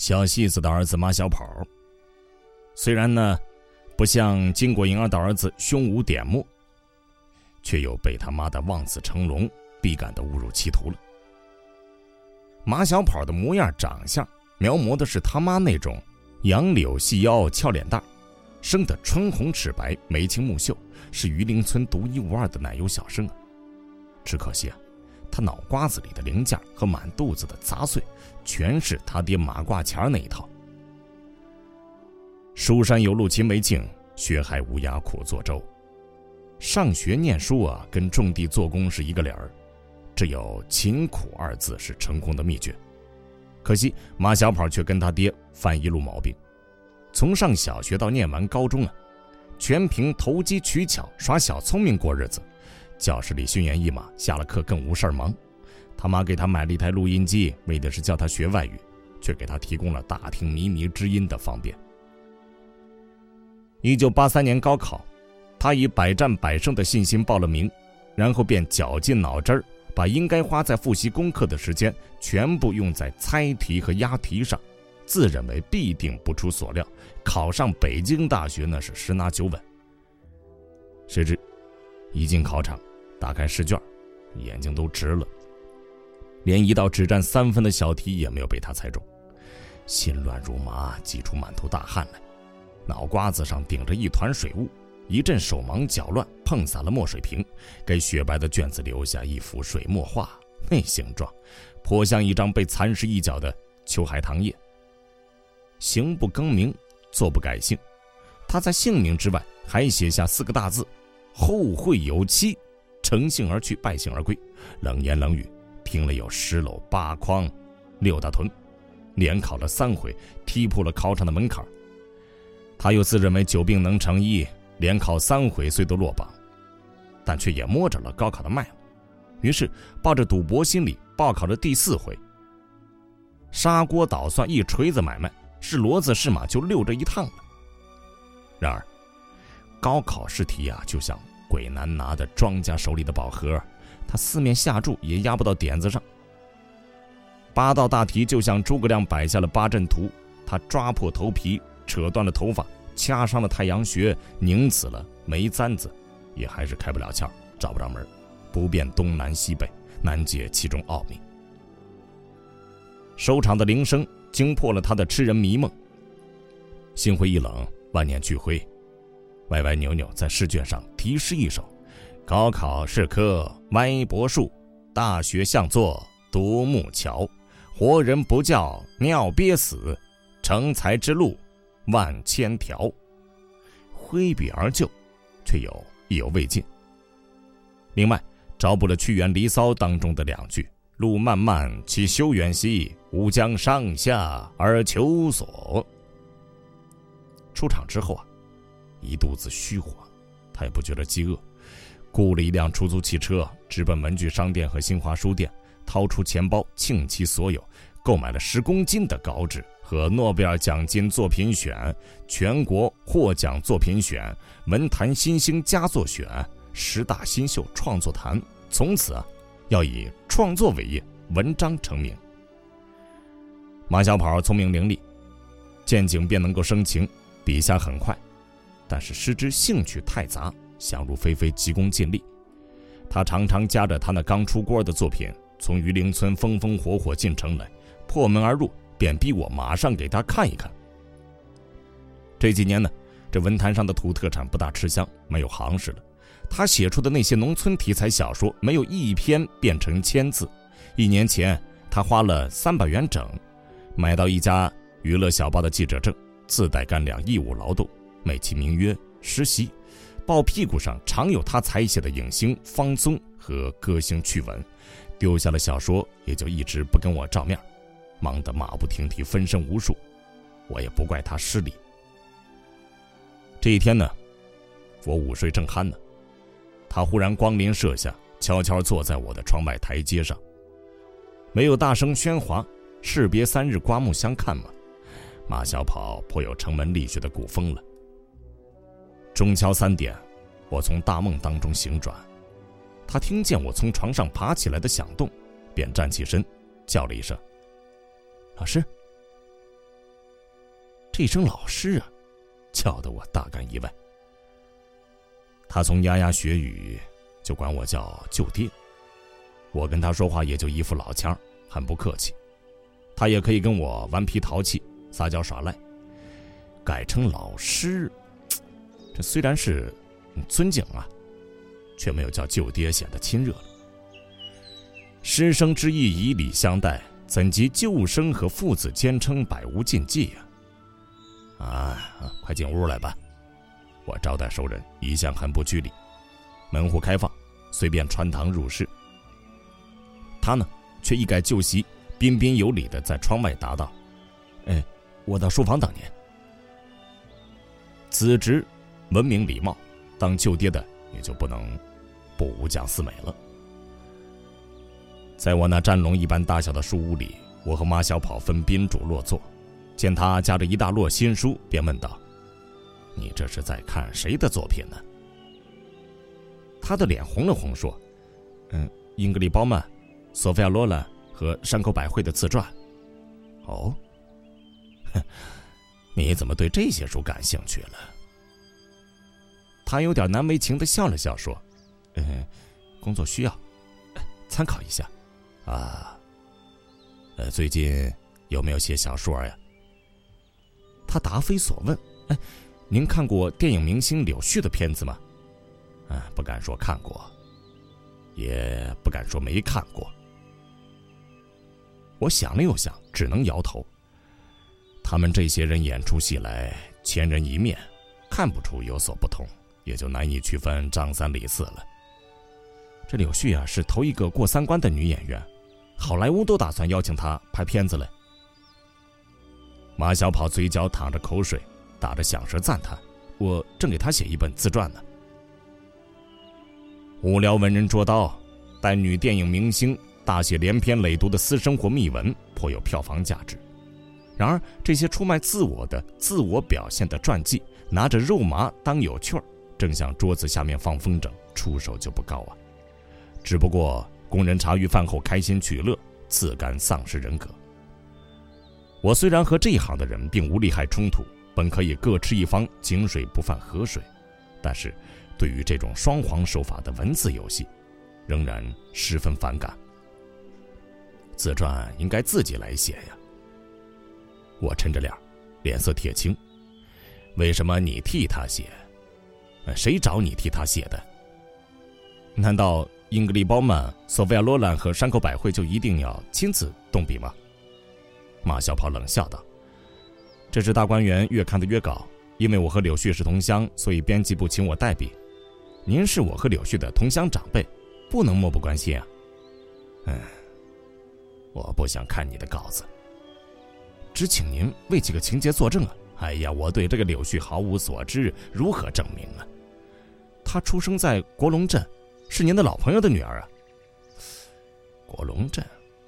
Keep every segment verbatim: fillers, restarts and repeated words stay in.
小戏子的儿子马小跑，虽然呢不像金国营儿的儿子胸无点墨，却又被他妈的望子成龙，必感的误入歧途了。马小跑的模样长相描摹的是他妈那种杨柳细腰俏脸蛋，生得春红齿白，眉清目秀，是榆林村独一无二的奶油小生啊。只可惜啊，他脑瓜子里的零件和满肚子的杂碎全是他爹马挂钱那一套。书山有路勤为径，学海无涯苦作舟。上学念书啊，跟种地做工是一个理儿，只有勤苦二字是成功的秘诀。可惜马小跑却跟他爹犯一路毛病，从上小学到念完高中啊，全凭投机取巧耍小聪明过日子。教室里训言一马，下了课更无事忙。他妈给他买了一台录音机，为的是叫他学外语，却给他提供了打听靡靡之音的方便。一九八三年高考，他以百战百胜的信心报了名，然后便绞尽脑汁儿，把应该花在复习功课的时间全部用在猜题和押题上，自认为必定不出所料，考上北京大学那是十拿九稳。谁知一进考场，打开试卷，眼睛都直了，连一道只占三分的小题也没有被他猜中，心乱如麻，挤出满头大汗来，脑瓜子上顶着一团水雾，一阵手忙脚乱，碰洒了墨水瓶，给雪白的卷子留下一幅水墨画，那形状颇像一张被蚕食一角的秋海棠叶。行不更名，坐不改姓，他在姓名之外还写下四个大字：后会有期。乘兴而去，败兴而归，冷言冷语，听了有十篓八筐六大屯，连考了三回，踢破了考场的门槛。他又自认为久病能成医，连考三回虽都落榜，但却也摸着了高考的脉了。于是抱着赌博心理报考了第四回，砂锅捣蒜一锤子买卖，是骡子是马就溜着一趟了。然而高考试题啊，就像鬼难拿的庄家手里的宝盒，他四面下注也压不到点子上。八道大题就像诸葛亮摆下了八阵图，他抓破头皮，扯断了头发，掐伤了太阳穴，拧死了眉簪子，也还是开不了窍，找不着门，不辨东南西北，难解其中奥秘。收场的铃声惊破了他的痴人迷梦，心灰意冷，万念俱灰，歪歪扭扭在试卷上题诗一首：高考是科歪脖树，大学向作独木桥，活人不教尿憋死，成才之路万千条。挥笔而就，却又意犹未尽。另外找补了屈原《离骚》当中的两句：路漫漫其修远兮，吾将上下而求索。出场之后啊，一肚子虚火，他也不觉得饥饿，雇了一辆出租汽车，直奔文具商店和新华书店，掏出钱包倾其所有，购买了十公斤的稿纸和诺贝尔奖金作品选、全国获奖作品选、文坛新星佳作选、十大新秀创作坛，从此啊，要以创作为业，文章成名。马小跑聪明伶俐，见景便能够生情，笔下很快，但是师之兴趣太杂，想入非非，急功近利。他常常夹着他那刚出锅的作品，从榆林村风风火火进城来，破门而入，便逼我马上给他看一看。这几年呢，这文坛上的土特产不大吃香，没有行市了。他写出的那些农村题材小说，没有一篇变成千字。一年前，他花了三百元整，买到一家娱乐小报的记者证，自带干粮，义务劳动，美其名曰实习。报屁股上常有他采写的影星方松和歌星趣闻，丢下了小说，也就一直不跟我照面，忙得马不停蹄，分身无数。我也不怪他失礼。这一天呢，我午睡正酣呢，他忽然光临舍下，悄悄坐在我的窗外台阶上，没有大声喧哗，士别三日，刮目相看嘛。马小跑颇有城门立雪的古风了。中敲三点，我从大梦当中醒转，他听见我从床上爬起来的响动，便站起身，叫了一声：“老师。” 这一声老师啊，叫得我大感意外。他从牙牙学语就管我叫舅爹，我跟他说话也就一副老腔，很不客气。他也可以跟我顽皮淘气撒娇耍赖，改成老师，这虽然是尊敬啊，却没有叫舅爹显得亲热了。师生之义以礼相待，怎及旧生和父子兼称百无禁忌呀、啊？啊，快进屋来吧。我招待熟人一向很不拘礼，门户开放，随便穿堂入室。他呢，却一改旧习，彬彬有礼地在窗外答道：“哎，我到书房等您。”子侄文明礼貌，当舅爹的也就不能不五讲四美了。在我那毡笼一般大小的书屋里，我和马小跑分宾主落座，见他夹着一大摞新书，便问道：“你这是在看谁的作品呢？”他的脸红了红，说：“嗯，英格丽·褒曼、索菲亚·罗兰和山口百惠的自传。”哦，哼，你怎么对这些书感兴趣了？他有点难为情地笑了笑，说：“嗯，工作需要，参考一下。啊，呃，最近有没有写小说呀？”他答非所问：“哎，您看过电影明星柳絮的片子吗？”啊，不敢说看过，也不敢说没看过。我想了又想，只能摇头。他们这些人演出戏来千人一面，看不出有所不同，也就难以区分张三李四了。这柳絮啊，是头一个过三关的女演员，好莱坞都打算邀请她拍片子了。马小跑嘴角淌着口水，打着响舌赞叹：“我正给他写一本自传呢。”无聊文人捉刀，但女电影明星大写连篇累牍的私生活秘闻颇有票房价值。然而这些出卖自我的自我表现的传记，拿着肉麻当有趣儿，正像桌子下面放风筝，出手就不高啊。只不过供人茶余饭后开心取乐，自甘丧失人格。我虽然和这一行的人并无利害冲突，本可以各持一方，井水不犯河水，但是对于这种双簧手法的文字游戏，仍然十分反感。自传应该自己来写呀。我抻着脸，脸色铁青。为什么你替他写？谁找你替他写的？难道英格丽·褒曼、索菲亚·罗兰和山口百惠就一定要亲自动笔吗？马小跑冷笑道：“这是大观园越看的约稿，因为我和柳絮是同乡，所以编辑部请我代笔。您是我和柳絮的同乡长辈，不能漠不关心啊。”嗯，我不想看你的稿子，只请您为几个情节作证啊！哎呀，我对这个柳絮毫无所知，如何证明啊？她出生在国龙镇，是您的老朋友的女儿啊。国龙镇，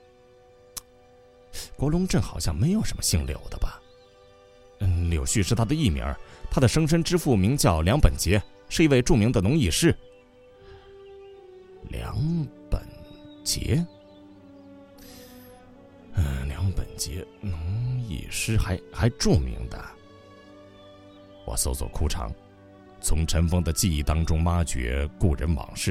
国龙镇好像没有什么姓柳的吧？嗯，柳絮是他的艺名，他的生身之父名叫梁本杰，是一位著名的农艺师。梁本杰，嗯，梁本杰，农艺师还还著名的。我搜索枯肠，从尘封的记忆当中挖掘故人往事。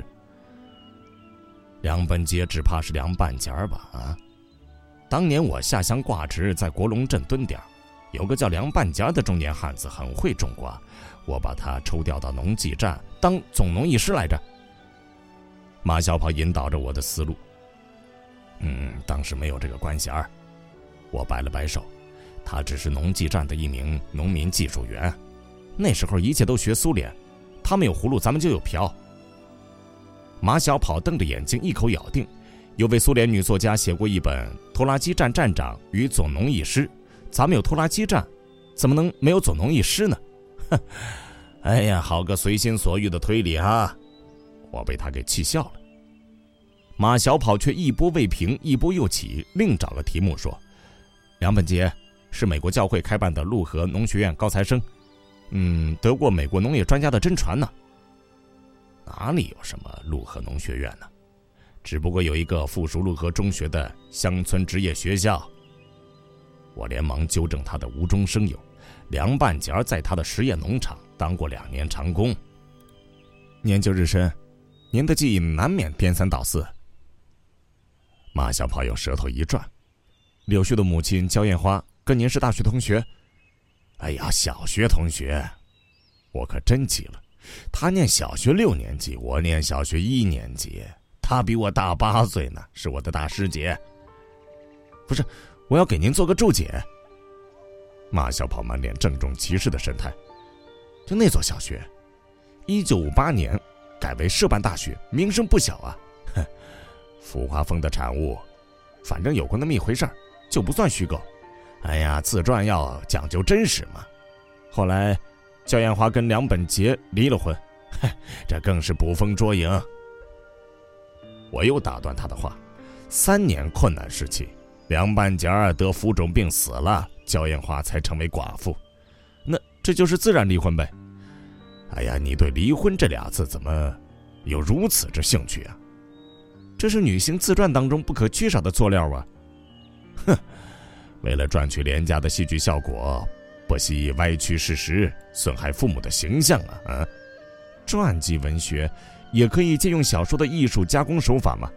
梁本杰只怕是梁半截吧？啊，当年我下乡挂职，在国龙镇蹲点，有个叫梁半截的中年汉子很会种瓜，我把他抽调到农技站当总农艺师来着。马小跑引导着我的思路。嗯，当时没有这个官衔儿。我摆了摆手，他只是农技站的一名农民技术员。那时候一切都学苏联，他们有葫芦，咱们就有瓢。马小跑瞪着眼睛，一口咬定，有位苏联女作家写过一本《拖拉机站站长与总农艺师》，咱们有拖拉机站，怎么能没有总农艺师呢？哼，哎呀，好个随心所欲的推理啊！我被他给气笑了。马小跑却一波未平，一波又起，另找个题目说：梁本杰是美国教会开办的陆河农学院高材生，嗯，得过美国农业专家的真传呢。哪里有什么陆河农学院呢？只不过有一个附属陆河中学的乡村职业学校。我连忙纠正他的无中生有， 凉半截在他的实验农场当过两年长工。年久日深，您的记忆难免颠三倒四。马小跑用舌头一转，柳絮的母亲焦艳花跟您是大学同学？哎呀，小学同学，我可真急了。他念小学六年级，我念小学一年级，他比我大八岁呢，是我的大师姐。不是，我要给您做个注解。马小跑满脸郑重其事的神态。就那所小学，一九五八年改为社办大学，名声不小啊。哼，浮华风的产物，反正有过那么一回事儿，就不算虚构。哎呀，自传要讲究真实嘛。后来焦艳华跟梁本杰离了婚，这更是捕风捉影。我又打断他的话，三年困难时期，梁半截得浮肿病死了，焦艳华才成为寡妇，那这就是自然离婚呗。哎呀，你对离婚这俩字怎么有如此之兴趣啊？这是女性自传当中不可缺少的佐料啊。哼，为了赚取廉价的戏剧效果，不惜歪曲事实，损害父母的形象啊！啊，传记文学也可以借用小说的艺术加工手法嘛。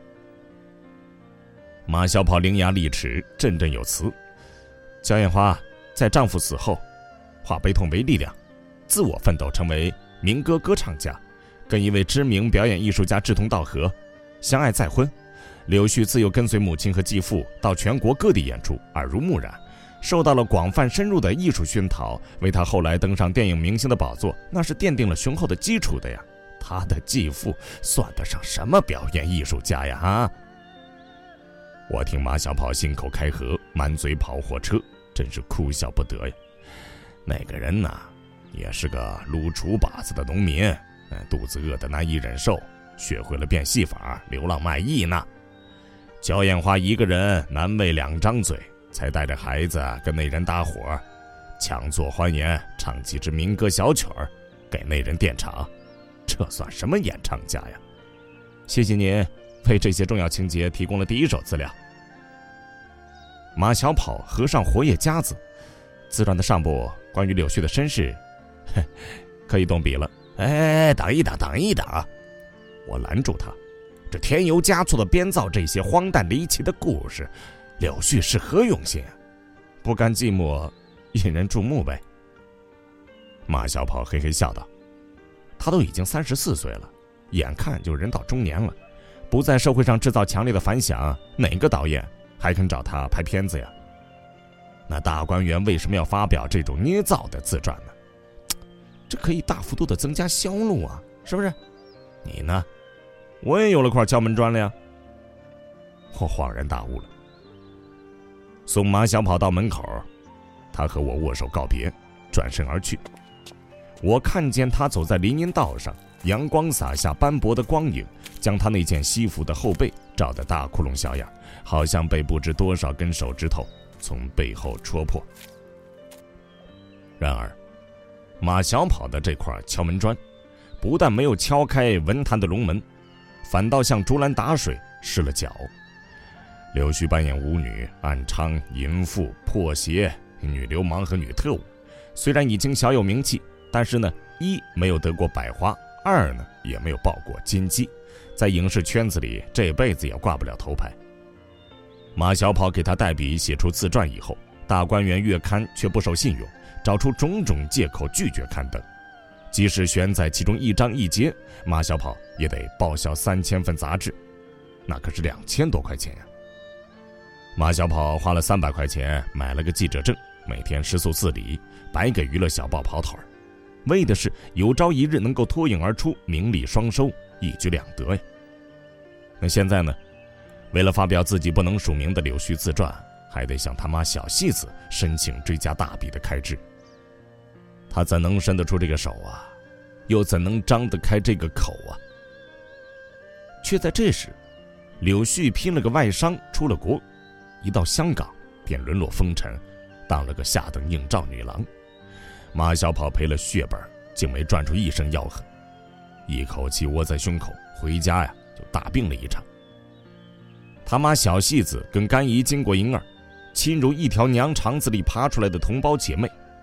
马小跑伶牙俐齿，振振有词。焦艳花在丈夫死后，化悲痛为力量，自我奋斗，成为民歌歌唱家，跟一位知名表演艺术家志同道合，相爱再婚。柳絮自幼跟随母亲和继父到全国各地演出，耳濡目染，受到了广泛深入的艺术熏陶，为他后来登上电影明星的宝座，那是奠定了雄厚的基础的呀。他的继父算得上什么表演艺术家呀？啊！我听马小跑信口开河，满嘴跑火车，真是哭笑不得呀。那个人呐，也是个撸锄把子的农民，肚子饿得难以忍受，学会了变戏法，流浪卖艺呢。焦艳花一个人难为两张嘴，才带着孩子跟那人搭伙，强作欢颜，唱几支民歌小曲儿，给那人垫场。这算什么演唱家呀？谢谢您为这些重要情节提供了第一手资料。马小跑合上活页夹子，自传的上部关于柳絮的身世，可以动笔了。哎，等一等，等一等！我拦住他。这添油加醋的编造这些荒诞离奇的故事，柳絮是何用心啊？不甘寂寞，引人注目呗。马小跑嘿嘿笑道：“他都已经三十四岁了，眼看就人到中年了，不在社会上制造强烈的反响，哪个导演还肯找他拍片子呀？那大观园为什么要发表这种捏造的自传呢？这可以大幅度的增加销路啊，是不是？你呢？我也有了块敲门砖了呀。”我恍然大悟了。送马小跑到门口，他和我握手告别，转身而去。我看见他走在林荫道上，阳光洒下斑驳的光影，将他那件西服的后背照得大窟窿小眼，好像被不知多少根手指头从背后戳破。然而马小跑的这块敲门砖不但没有敲开文坛的龙门，反倒像竹篮打水，湿了脚。柳絮扮演舞女、暗娼、淫妇、破鞋、女流氓和女特务，虽然已经小有名气，但是呢，一没有得过百花，二呢也没有抱过金鸡，在影视圈子里这辈子也挂不了头牌。马小跑给他代笔写出自传以后，大观园月刊却不守信用，找出种种借口拒绝刊登。即使选在其中一章一节，马小跑也得报销三千份杂志，那可是两千多块钱呀。马小跑花了三百块钱买了个记者证，每天食宿自理，白给娱乐小报跑腿，为的是有朝一日能够脱颖而出，名利双收，一举两得呀。那现在呢，为了发表自己不能署名的柳絮自传，还得向他妈小戏子申请追加大笔的开支。他怎能伸得出这个手啊，又怎能张得开这个口啊？却在这时，柳絮拼了个外商出了国，一到香港便沦落风尘，当了个下等应召女郎。马小跑赔了血本，竟没赚出一声吆喝，一口气窝在胸口，回家呀就大病了一场。他妈小戏子跟干姨经过婴儿，亲如一条娘肠子里爬出来的同胞姐妹，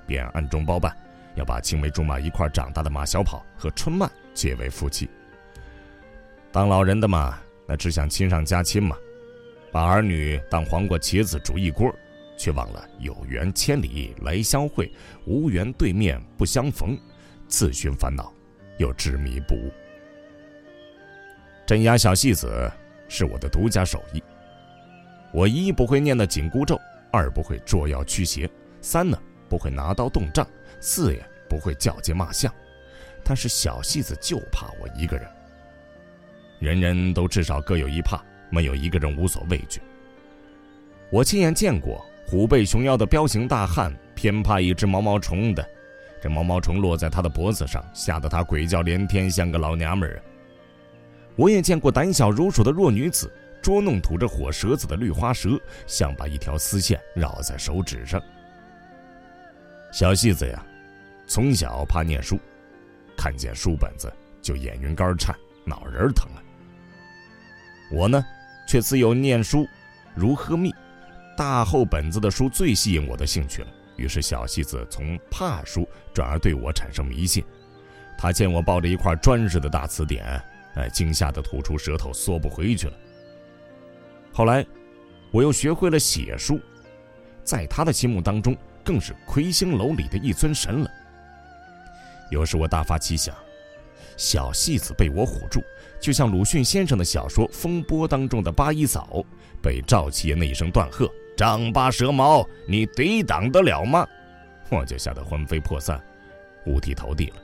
便暗中包办，要把青梅竹马一块长大的马小跑和春曼结为夫妻。当老人的嘛，那只想亲上加亲嘛，把儿女当黄瓜茄子煮一锅，却忘了有缘千里来相会，无缘对面不相逢，自寻烦恼，又执迷不悟。镇压小戏子是我的独家手艺，我一不会念的紧箍咒，二不会捉妖驱邪，三呢不会拿刀动杖，四也不会叫街骂巷，但是小戏子就怕我一个人。人人都至少各有一怕，没有一个人无所畏惧。我亲眼见过虎背熊腰的彪形大汉偏怕一只毛毛虫的，这毛毛虫落在他的脖子上，吓得他鬼叫连天，像个老娘们儿。我也见过胆小如鼠的弱女子捉弄吐着火舌子的绿花蛇，像把一条丝线绕在手指上。小戏子呀，从小怕念书，看见书本子就眼晕肝颤，脑仁疼了。我呢，却自幼念书如喝蜜，大厚本子的书最吸引我的兴趣了。于是小戏子从怕书转而对我产生迷信。他见我抱着一块砖似的大词典，哎，惊吓得吐出舌头，缩不回去了。后来，我又学会了写书，在他的心目当中，更是魁星楼里的一尊神了。有时我大发奇想，小戏子被我唬住，就像鲁迅先生的小说《风波》当中的八一嫂被赵七爷那一声断喝“丈八蛇矛，你抵挡得了吗？”我就吓得魂飞魄散，五体投地了。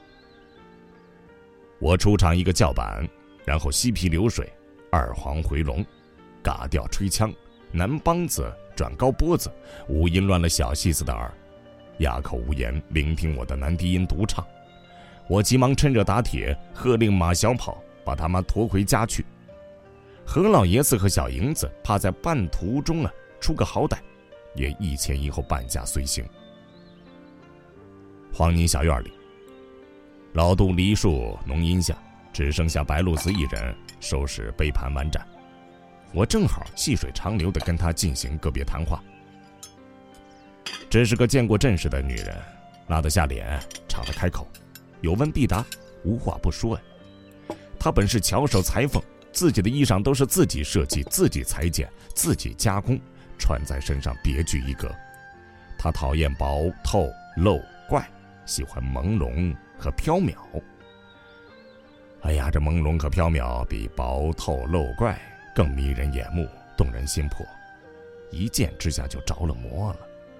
我出场一个叫板，然后犀皮流水，二黄回笼，嘎调吹腔，南梆子转高波子，五音乱了小戏子的耳，哑口无言聆听我的男低音独唱。我急忙趁热打铁，喝令马小跑把他妈驮回家去。何老爷子和小银子怕在半途中啊出个好歹，也一前一后半驾随行。黄泥小院里，老杜梨树浓荫下，只剩下白露子一人收拾杯盘碗盏。我正好细水长流地跟他进行个别谈话。这是个见过阵势的女人，拉得下脸，敞得开口，有问必答，无话不说呀。她本是巧手裁缝，自己的衣裳都是自己设计、自己裁剪、自己加工，穿在身上别具一格。她讨厌薄透露怪，喜欢朦胧和缥缈。哎呀，这朦胧和缥缈比薄透露怪更迷人眼目，动人心魄，一见之下就着了魔了。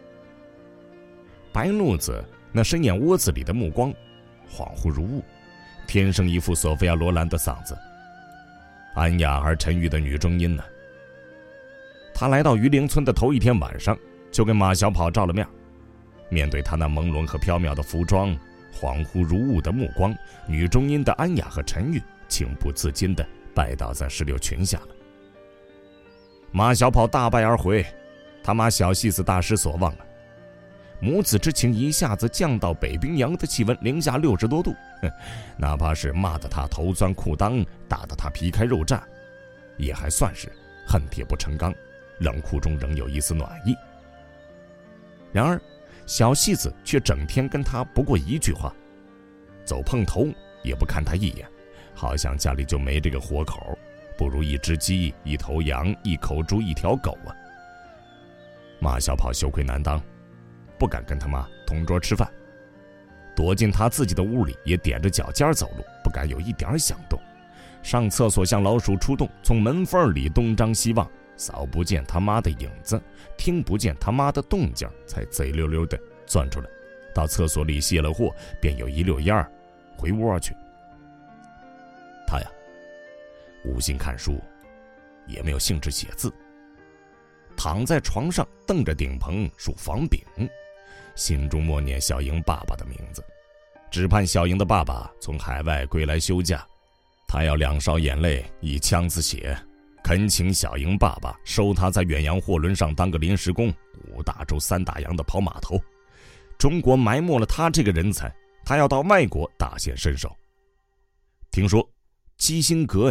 白鹭子那深眼窝子里的目光恍惚如雾，天生一副索菲亚罗兰的嗓子，安雅而沉郁的女中音呢。她来到榆林村的头一天晚上，就跟马小跑照了面。面对她那朦胧和缥缈的服装，恍惚如雾的目光，女中音的安雅和沉郁情不自禁地拜倒在石榴裙下了。马小跑大败而回，他妈小戏子大失所望了。母子之情一下子降到北冰洋的气温零下六十多度，哪怕是骂得他头钻裤裆，打得他皮开肉绽，也还算是恨铁不成钢，冷酷中仍有一丝暖意。然而小戏子却整天跟他不过一句话，走碰头也不看他一眼，好像家里就没这个活口，不如一只鸡、一头羊、一口猪、一条狗啊。马小跑羞愧难当，不敢跟他妈同桌吃饭，躲进他自己的屋里也踮着脚尖走路，不敢有一点响动。上厕所像老鼠出洞，从门缝里东张西望，扫不见他妈的影子，听不见他妈的动静，才贼溜溜地钻出来，到厕所里卸了货，便有一溜烟儿回窝去。他呀，无心看书，也没有兴致写字，躺在床上瞪着顶棚数房饼，心中默念小莹爸爸的名字，只盼小莹的爸爸从海外归来休假，他要两勺眼泪一腔子血，恳请小莹爸爸收他在远洋货轮上当个临时工，五大洲三大洋的跑码头。中国埋没了他这个人才，他要到外国大显身手。听说基辛格呀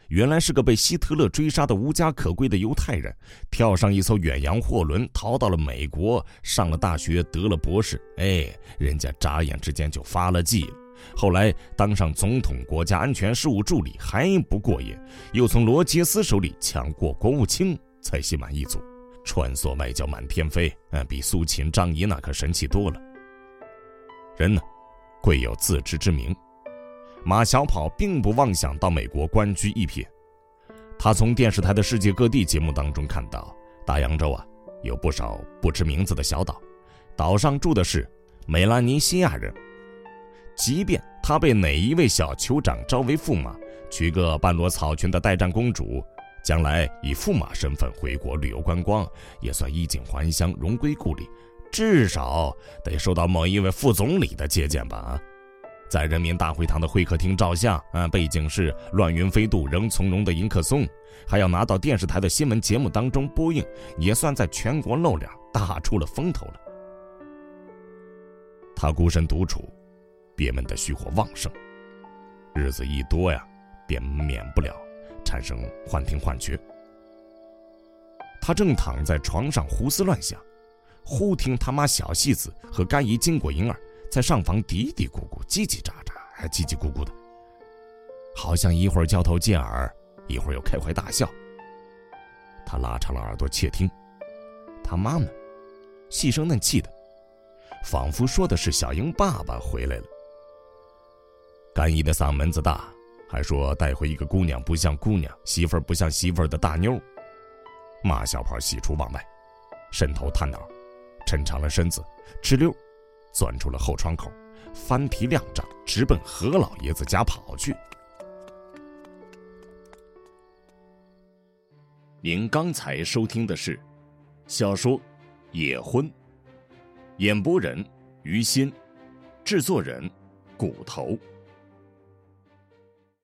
原来是个被希特勒追杀的无家可归的犹太人，跳上一艘远洋货轮逃到了美国，上了大学，得了博士。哎，人家眨眼之间就发了迹了。后来当上总统国家安全事务助理还不过瘾，又从罗杰斯手里抢过国务卿，才心满意足，穿梭外交满天飞，嗯，比苏秦张仪那可神气多了。人呢，贵有自知之明。马小跑并不妄想到美国官居一品，他从电视台的世界各地节目当中看到，大洋洲啊有不少不知名字的小岛，岛上住的是美拉尼西亚人。即便他被哪一位小酋长招为驸马，娶个半裸草裙的代战公主，将来以驸马身份回国旅游观光，也算衣锦还乡，荣归故里，至少得受到某一位副总理的接见吧。在人民大会堂的会客厅照相，啊，背景是乱云飞渡仍从容的迎客松，还要拿到电视台的新闻节目当中播映，也算在全国露脸，打出了风头了。他孤身独处，憋闷的虚火旺盛，日子一多呀，便免不了产生幻听幻觉。他正躺在床上胡思乱想，忽听他妈小戏子和干姨金果银儿在上房嘀嘀咕咕，叽叽喳喳，还叽叽咕咕的，好像一会儿交头接耳，一会儿又开怀大笑。他拉长了耳朵窃听，他妈呢，细声嫩气的，仿佛说的是小英爸爸回来了。干姨的嗓门子大，还说带回一个姑娘不像姑娘，媳妇儿不像媳妇儿的大妞。马小跑喜出望外，伸头探脑，抻长了身子，哧溜钻出了后窗口，翻蹄亮掌，直奔何老爷子家跑去。您刚才收听的是小说《野婚》，演播人于心，制作人骨头。